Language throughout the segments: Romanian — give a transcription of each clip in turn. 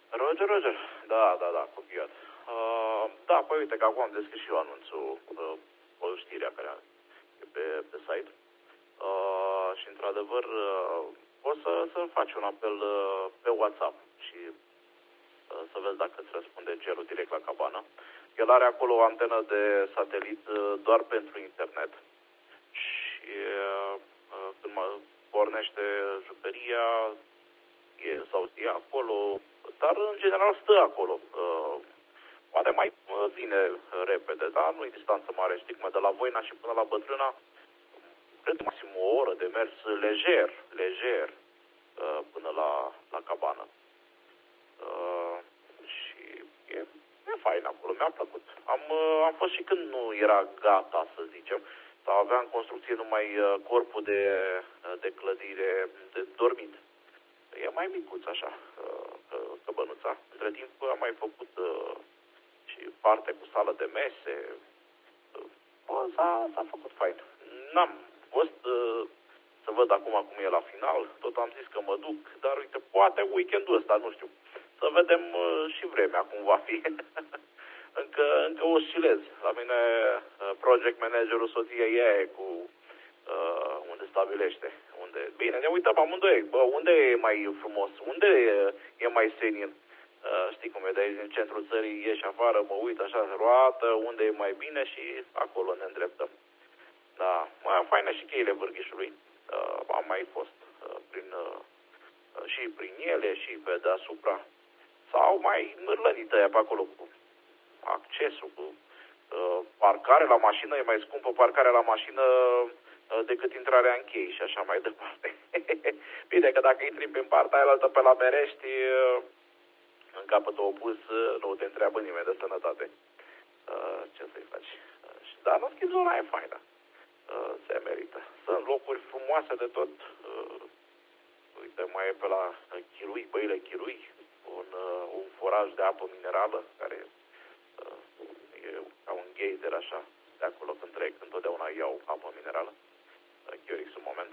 Roger. Da, copiat. Da, păi uite că acum am deschis și eu anunțul, o știrea care e pe site. Și într-adevăr poți să faci un apel pe WhatsApp și să vezi dacă îți răspunde gerul direct la cabană. El are acolo o antenă de satelit doar pentru internet și când pornește jucăria sau e acolo, dar în general stă acolo. Poate mai vine repede, dar nu e distanță mare, știi cum, de la Voina și până la Bătrâna, cred maxim o oră de mers lejer până la cabană. Și e fain acolo, mi-a plăcut. Am fost și când nu era gata, să zicem, sau avea în construcție numai corpul de clădire de dormit. E mai micuț așa, căbănuța. Între timp am mai făcut și parte cu sală de mese. S-a făcut fain. N-am fost să văd acum cum e la final. Tot am zis că mă duc, dar uite, poate weekendul ăsta, nu știu. Să vedem și vremea cum va fi. încă oscilez. La mine project managerul soției e cu unde stabilește. Bine, ne uităm amândoi. Bă, unde e mai frumos? Unde e mai senin? Știi cum e, de aici, în centrul țării, ieși afară, mă uit așa, roată, unde e mai bine și acolo ne îndreptăm. Da, mai faină și cheile Vârghișului. Am mai fost și prin ele și pe deasupra. Sau mai mârlănită aia pe acolo cu accesul, cu parcare la mașină, e mai scumpă parcarea la mașină decât intrarea în chei și așa mai departe. Bine că dacă intri pe partea aia altă pe la Merești, în capătul opus, nu te întreabă nimeni de sănătate. Ce să-i faci? Dar în schimb zona e faină. Se merită. Sunt locuri frumoase de tot. Uite, mai e pe la Chirui, Băile Chirui, un foraj de apă minerală, care e ca un geyser așa. De acolo când trec, întotdeauna iau apă minerală. Chiorix un moment.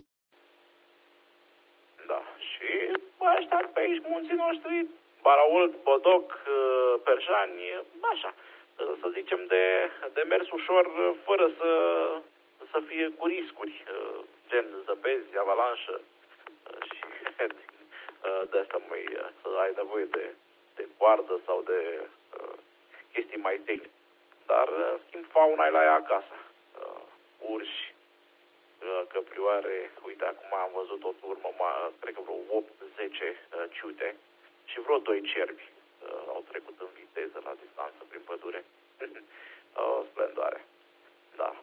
Da. Și ăștia pe aici, munții noștri, Baraolt, Bodoc, Perjani, așa. Să zicem de mers ușor, fără să fie cu riscuri, gen zăpezi, avalanșă și de asta să ai nevoie de coardă sau de chestii mai tehnice. Dar, în schimb, fauna e la ea acasă. Urși, căprioare, uite, acum am văzut o turmă, cred că vreo 8-10 ciute și vreo 2 cerbi au trecut în viteză la distanță prin pădure. O splendoare. Da.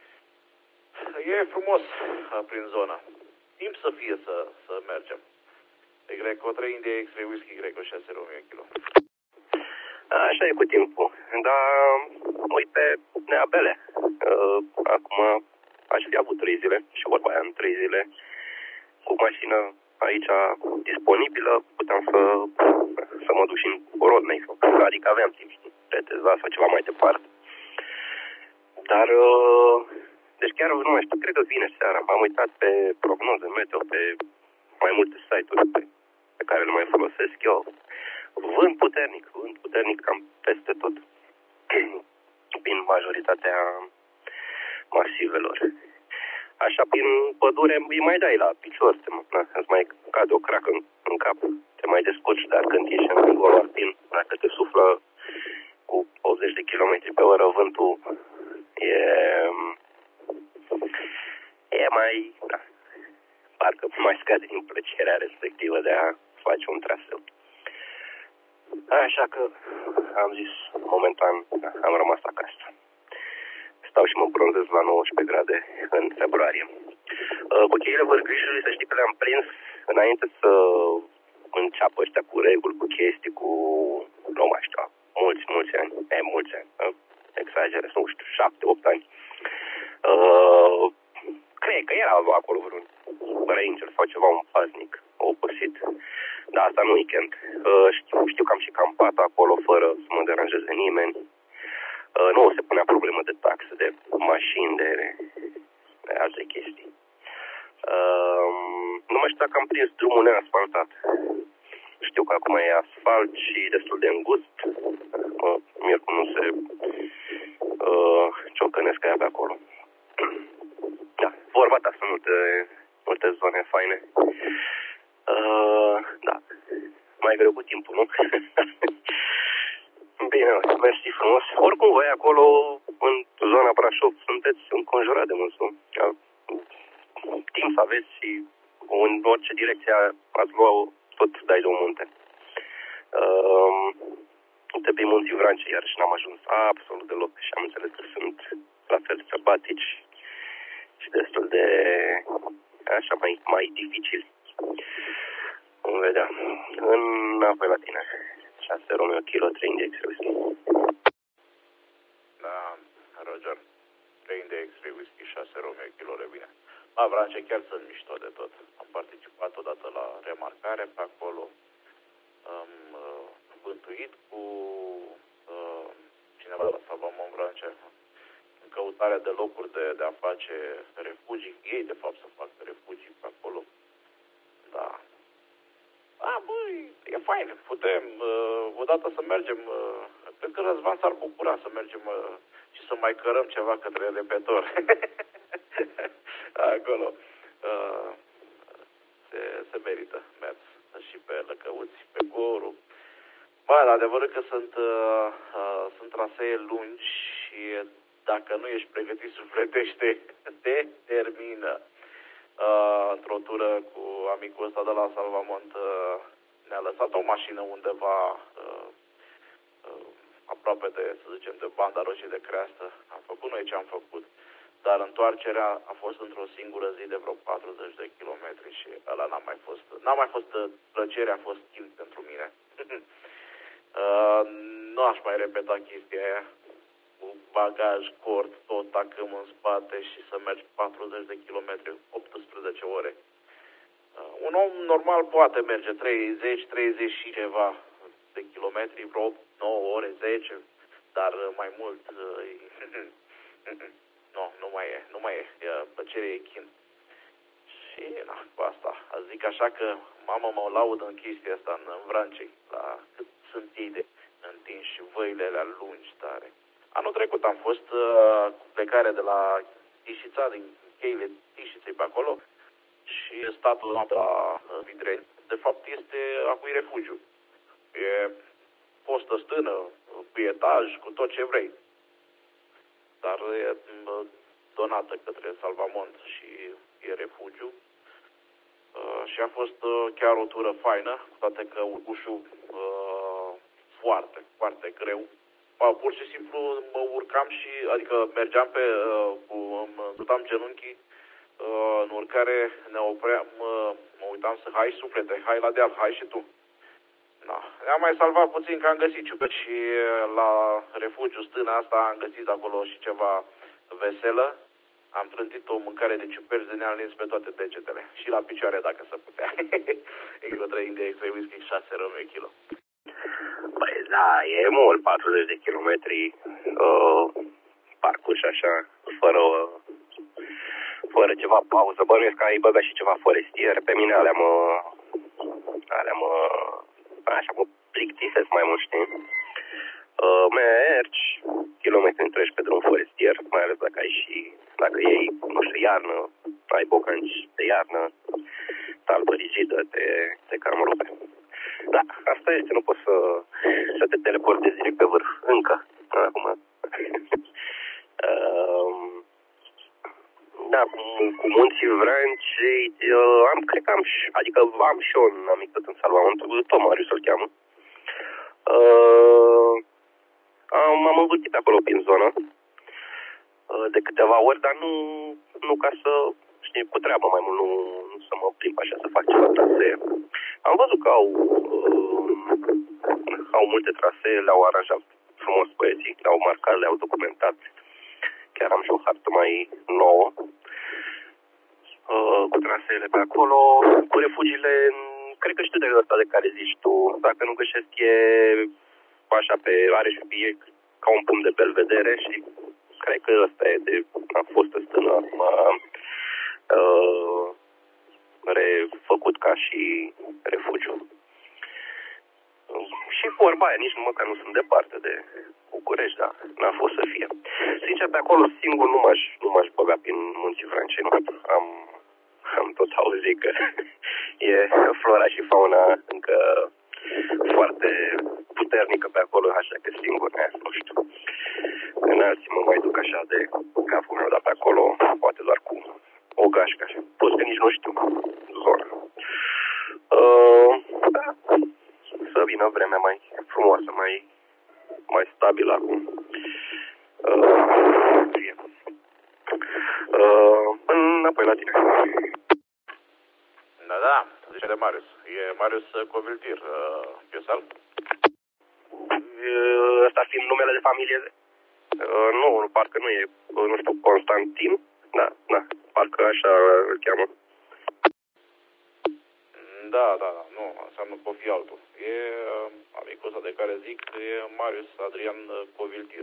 E frumos prin zonă. Timp să fie să mergem. Greco 3 India X-Ray Whisky Greco 6 Romeo kilo. Așa e cu timpul. Dar, uite, neabele. Acum aș fi avut 3 zile și vorba aia în 3 zile cu mașină aici disponibilă, puteam să mă duc și în Rodney, adică aveam timp, știi, Reteza sau ceva mai departe. Dar, deci chiar nu mai știu, cred că vine seara, m-am uitat pe prognoze meteo, pe mai multe site-uri pe care le mai folosesc eu. Vânt puternic cam peste tot, prin majoritatea masivelor. Așa, prin pădure îi mai dai la picior, îți mai cade o cracă în cap, te mai descurci, dar când ești în lungul alpin, dacă te suflă cu 80 de km pe oră vântul, e mai, da, parcă mai scade din plăcerea respectivă de a face un traseu. Așa că am zis, momentan, am rămas acasă. Stau și mă bronzez la 19 grade în februarie. Cu cheile Vârgâișului, să știi că le-am prins înainte să înceapă ăștia cu reguli, cu chestii, cu, nu mai știu, mulți ani, exagerez, nu știu, 7-8 ani. Cred că era acolo vreun ranger sau ceva, un paznic obosit. Dar asta nu weekend. Știu că am și campat acolo fără să mă deranjeze nimeni. Nu se punea problemă de taxe, de mașini, de alte chestii. Nu mai știu dacă am prins drumul neasfaltat. Știu că acum e asfalt și destul de îngust. Miercuri nu se ciocănesc aia pe acolo. Da, vorba ta, sunt multe zone faine. Da, mai greu cu timpul, nu? Bine, mersi frumos. Oricum, voi acolo, în zona Brașov, sunteți înconjurat de mulți, nu? Timp să aveți și în orice direcție ați luat, tot dai de un munte. De pe munții Vrancea, iarăși n-am ajuns absolut deloc și am înțeles că sunt la fel sălbatici și destul de așa mai dificil. Vom vedea. Înapoi la tine. 6 Romeo Kilo 3 Index Whisky. Da, Roger. 3 Index Whisky 6 Romeo Kilo bine. La Vrancea chiar sunt mișto de tot. Am participat odată la remarcare pe acolo. Am vântuit cu cineva la Salvamont Vrancea în căutarea de locuri de a face refugii. Ei, de fapt, să facă refugii pe acolo. Da. Băi, e fain. Putem odată să mergem. Cred că Răzvan s-ar bucura să mergem și să mai cărăm ceva către repetor. Acolo. Se merită mers și pe Lăcăuți, pe Goru. Bă, adevărul că sunt trasee lungi și dacă nu ești pregătit sufletește, te termină. Într-o tură cu amicul ăsta de la Salvamont ne-a lăsat o mașină undeva aproape de, să zicem, de Banda Roșie de Creastă. Am făcut noi ce am făcut, dar întoarcerea a fost într-o singură zi de vreo 40 de kilometri și ăla n-a mai fost plăcere, a fost kill pentru mine. Nu aș mai repeta chestia aia cu bagaj cort, tot tacâm în spate și să mergi 40 de kilometri, 18 ore. Un om normal poate merge 30 și ceva de kilometri, vreo 8, 9 ore, 10, dar mai mult nu mai e, plăcere e chin. Și cu asta, zic așa că mama mă laudă în chestia asta în Vrancei, la cât sunt ei de întinși și văile alea lungi tare. Anul trecut am fost cu plecare de la Tișița, din cheile Tișiței pe acolo și statul noapte la Vidreni. De fapt este acui refugiu. E postă stână, cu etaj, cu tot ce vrei. Dar e donată către Salvamont și e refugiu. Și a fost chiar o tură faină, cu toate că urcușul foarte, foarte greu. Pur și simplu mă urcam și, adică mergeam îmi genunchii în urcare, ne opream, mă uitam să hai suflete, hai la deal, hai și tu. Da. Ne-am mai salvat puțin că am găsit ciuperci și la refugiu stâna asta am găsit acolo și ceva veselă. Am trântit o mâncare de ciuperci de nealins pe toate degetele. Și la picioare dacă se putea. Kilo 3 Index Whisky 6 Romeo Kilo. Păi da, e mult, 40 de kilometri parcurs așa, fără ceva pauză. Bănuiesc că ai băgat și ceva forestier. Pe mine alea mă plictisesc mai mult, știi? Mergi kilometri întregi pe drum forestier, mai ales dacă iei, nu știu, iarnă, ai bocanci de iarnă, talpă rigidă, te cam rupe. Da, asta este, nu poți să te teleportezi direct pe vârf, încă, acum. Da, cu munții Vrancei, cred că am și eu un amic tot în Salvamont, tot Marius îl cheamă. M-am învârtit acolo prin zonă de câteva ori, dar nu ca să, știi, cu treabă mai mult, nu să mă plimb așa să fac ceva trasee. Am văzut că au multe trasee, le-au aranjat frumos poeții, le-au marcat, le-au documentat. Chiar am și o hartă mai nouă cu traseele pe acolo, cu refugiile, cred că știu de ăsta de care zici tu, dacă nu greșesc e așa are și e ca un punct de belvedere și cred că ăsta a fost stână acum refăcut ca și refugiu. vorba aia, nici măcar nu sunt departe de București, dar n-a fost să fie. Sincer, pe acolo singur nu m-aș băga prin Munții Vrancei. Am tot auzit că e flora și fauna încă foarte puternică pe acolo, așa că singur, nu știu. În alții mă mai duc așa de capul meu, dar pe acolo poate doar cu o gașcă așa. Plus că nici nu știu zona. Da, să vină vremea mai frumoasă, mai stabilă acum. Înapoi la tine. Da, zice de Marius. E Marius Coviltir, Piesal? Ăsta fiind numele de familie? Nu, parcă nu e, nu știu, Constantin? Da, parcă așa îl cheamă. Da, nu, înseamnă că o fi altul. E amicul ăsta de care zic, e Marius Adrian Coviltir.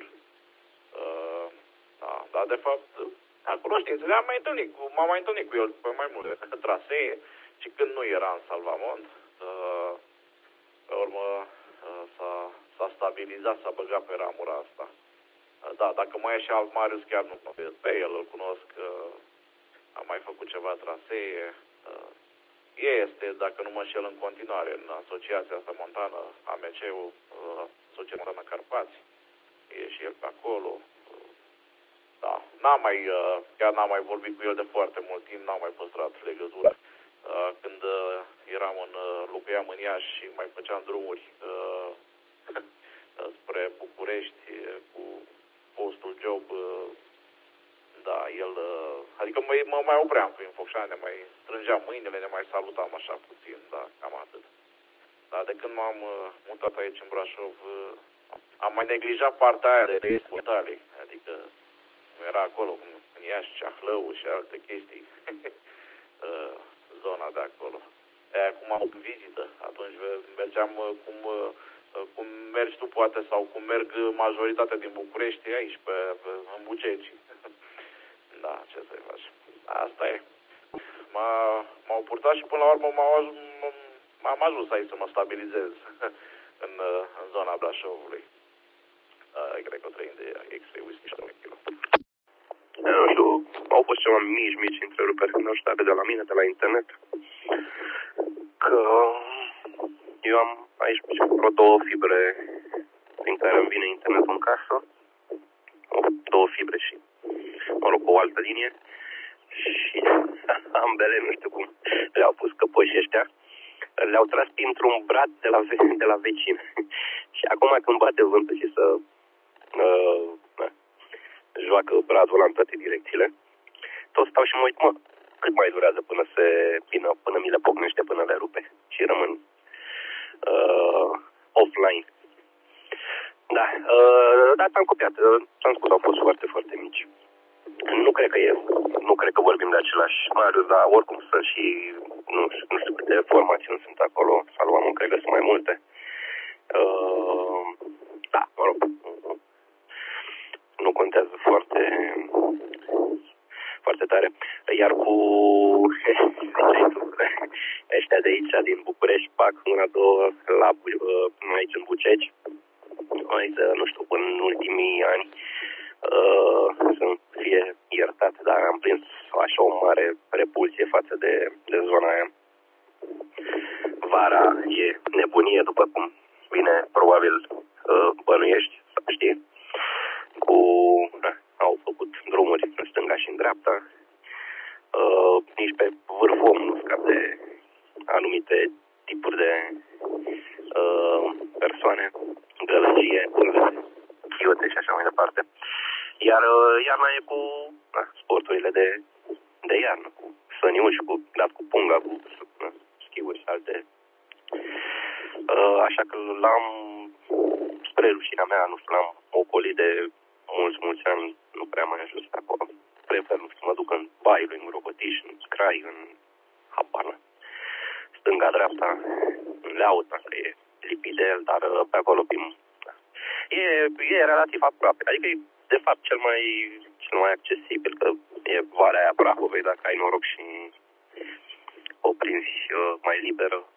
Da, de fapt, cunoștințe, m-am mai întâlnit cu el pe mai multe trasee și când nu era în Salvamont, pe urmă s-a stabilizat, s-a băgat pe ramura asta. Da, dacă mai e și alt Marius, chiar nu pe el îl cunosc, am mai făcut ceva trasee. Este, dacă nu mă înșel, în continuare în asociația asta montană, AMC-ul, Asociația Montană Carpați. E și el pe acolo. Da, chiar n-am mai vorbit cu el de foarte mult timp, n-am mai păstrat legătura. Când locuiam în Iași și mai făceam drumuri spre București cu postul job, da, el, adică mă mai opream prin Focșani, ne mai strângeam mâinile, ne mai salutam așa puțin, da, cam atât. Dar de când m-am mutat aici în Brașov, am mai neglijat partea aia de estul Italiei, adică nu era acolo, cum în Iași, Ceahlău și alte chestii, zona de acolo. Acum am vizită, atunci mergeam cum mergi tu poate sau cum merg majoritatea din București aici, în Bucegi. Da, ce să-i faci. Asta e. M-au purtat și până la urmă m-am ajuns aici să mă stabilizez în zona Brașovului. Cred că trăind de X-Ray Whisky și kilo. Nu știu, au fost ceva mici întreruperi când au știut de la mine, de la internet. Că eu am aici vreo 2 fibre prin care îmi vine internetul în casă. 2 fibre și, mă rog, o altă linie. Și ambele, nu știu cum, le-au pus căpoșii ăștia. Le-au tras printr-un brad de la vecin. Și acum când bate vântul și să joacă bradul ăla în toate direcțiile, tot stau și mă uit, cât mai durează până mi le pocnește, până le rupe și rămân offline. Da, dar am copiat, ți-am spus, au fost foarte, foarte mici. Nu cred că vorbim de același Marius, dar oricum sunt și, nu știu câte formațiuni sunt acolo, Salvamont, cred că sunt mai multe. Da, mă rog, nu contează foarte, foarte tare. Iar cu ăștia de aici, din București, fac 1-2 aici în Bucegi. Nu știu, până în ultimii ani să fie iertat, dar am prins așa o mare repulsie față de zona aia. Vara e nebunie, după cum bine probabil bănuiești, știi. Au făcut drumuri în stânga și în dreapta. Nici pe vârful omului nu scap de anumite tipuri de persoane, gălăgie, chiote și așa mai departe. Iar iarna e cu sporturile de iarnă, cu săniuși, dat cu punga, cu schiuri și alte. Așa că l-am, spre rușinea mea, nu știu, l-am ocolit de mulți ani, nu prea mai ajuns pe acolo. Prefer, nu știu, mă duc în Baiului, în Robotiș, în Scrai, în Habană, stânga-dreapta, în Leauta, că e lipit de el, dar pe acolo e relativ aproape. Adică e, de fapt, cel mai accesibil, că e Valea aia Prahovei, dacă ai noroc și o prinzi mai liberă,